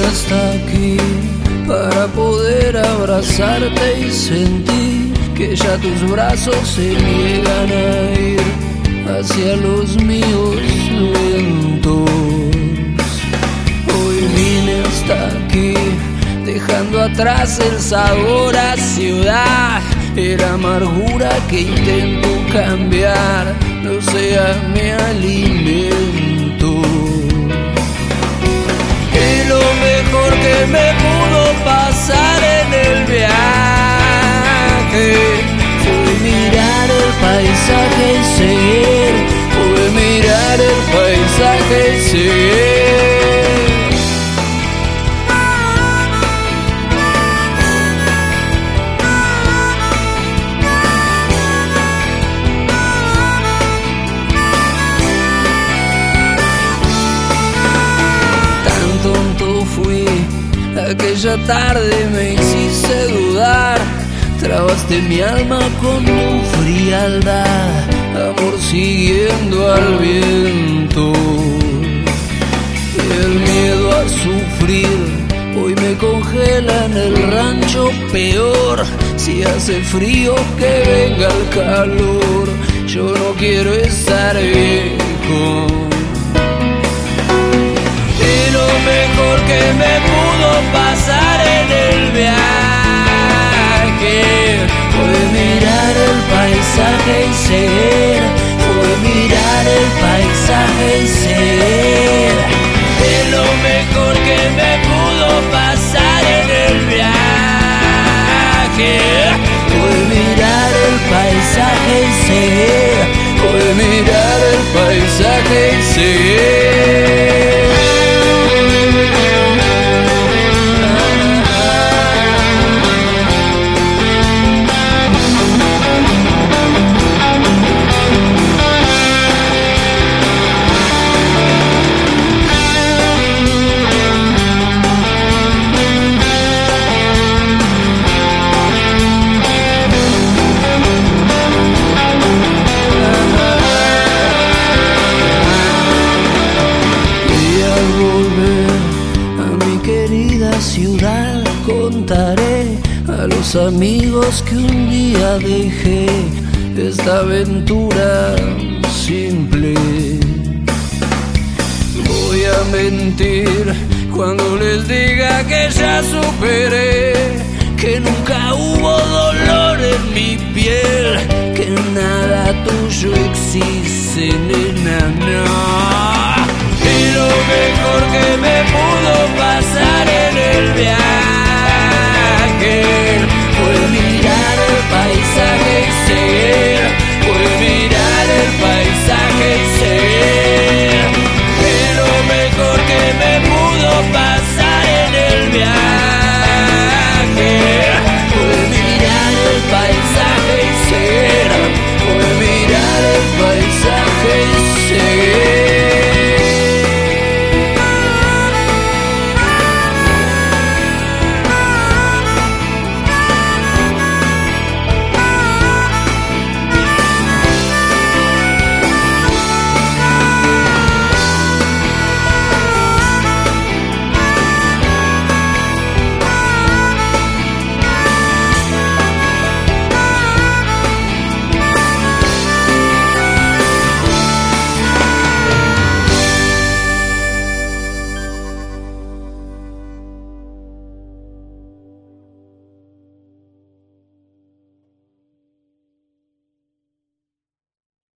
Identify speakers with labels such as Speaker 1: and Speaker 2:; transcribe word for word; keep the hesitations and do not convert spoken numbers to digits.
Speaker 1: está aquí para poder abrazarte y sentir que ya tus brazos se niegan a ir hacia los míos lentos. Hoy vine hasta aquí, dejando atrás el sabor a ciudad, la amargura que intento cambiar, no sea mi alimento. Y lo mejor que me pudo pasar en el viaje fue mirar el paisaje y seguir, fue mirar el paisaje y seguir. Aquella tarde me hiciste dudar, trabaste mi alma con tu frialdad, amor siguiendo al viento. El miedo a sufrir hoy me congela en el rancho, peor si hace frío que venga el calor. Yo no quiero estar viejo. Lo mejor que me pudo pasar en el viaje fue mirar el paisaje y seguir, fue mirar el paisaje y seguir. Es lo mejor que me pudo pasar en el viaje fue mirar el paisaje y seguir, fue mirar el paisaje y seguir. Ciudad contaré a los amigos que un día dejé esta aventura simple. Voy a mentir cuando les diga que ya superé, que nunca hubo dolor en mi piel, que nada tuyo existe, nena, no. Y lo mejor que me pudo